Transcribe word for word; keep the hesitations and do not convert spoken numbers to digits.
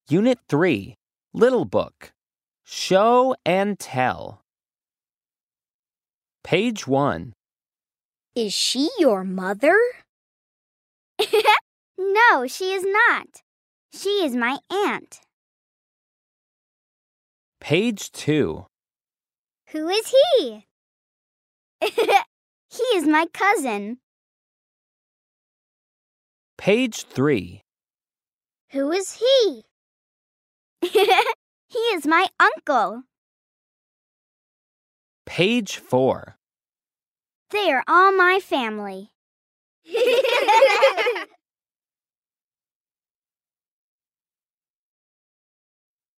Unit three, Little Book. Show and Tell. Page one. Is she your mother? No, she is not. She is my aunt. Page two. Who is he? He is my cousin. Page three. Who is he? He is my uncle. Page four. They are all my family.